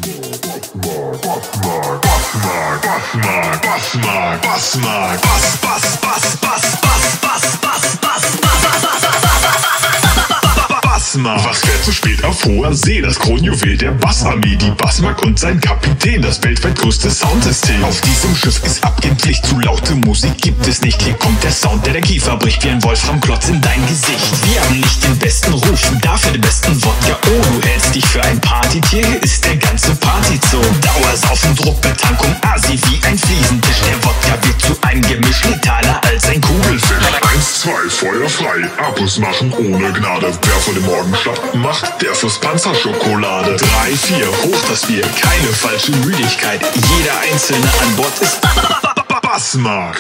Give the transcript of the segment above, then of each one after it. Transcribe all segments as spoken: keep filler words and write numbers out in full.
Was fährt so spät auf hoher See? Das Kronjuwel der Bassarmee, die Bassmark und sein Kapitän, das weltweit größte Soundsystem. Auf diesem Schiff ist abgehend Pflicht, zu laute Musik gibt es nicht. Hier kommt der Sound, der der Kiefer bricht wie ein Wolframklotz in dein Gesicht. Wir haben nicht den besten Ruf, dafür den besten Wodka. Oh, du hältst dich für ein Partytier, hier ist der ganze Partyzoo. Dauersaufen, Druckbetankung, Asi wie ein Fliesentisch. Der Wodka wird zu einem Gemisch letaler als ein Kugelfisch. Eins, zwei, Feuer frei, Abus machen ohne Gnade. Wer vor dem Morgen schlapp macht, der fürs Panzerschokolade. Drei, vier, hoch das Bier, keine falsche Müdigkeit. Jeder Einzelne an Bord ist Bassmark.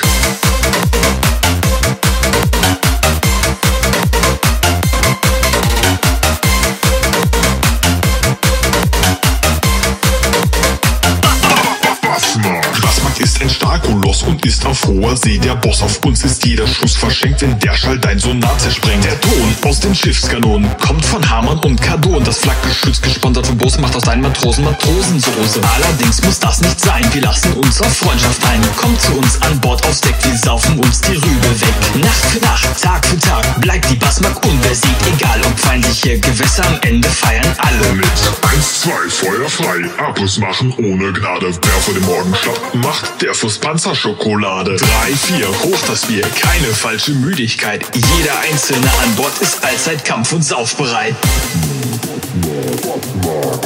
Bassmark ist ein Starkoloss und ist auf hoher See der Boss. Auf uns ist jeder Schuss verschenkt, wenn der Schall dein Sonar zersprengt. Der Ton aus den Schiffskanonen kommt von Hamann und Kardon. Das Flakgeschütz, gesponsert von Bose, macht aus einen Matrosen Matrosensoße. Allerdings muss das nicht sein, wir lassen uns auf Freundschaft ein. Kommt zu uns an Bord aufs Deck, wir saufen uns die Rübe weg. Nacht für Nacht, Tag für Tag, bleibt die Bassmark unbesiegt. Egal ob feindliche Gewässer, am Ende feiern alle mit. Eins, zwei, Feuer frei, Abus machen ohne Gnade. Wer vor dem Morgen schlapp macht, der fürs Panzerschokolade. Drei, vier, hoch das Bier, keine falsche Müdigkeit. Jeder Einzelne an Bord ist allzeit kampf- und saufbereit. Bassmark.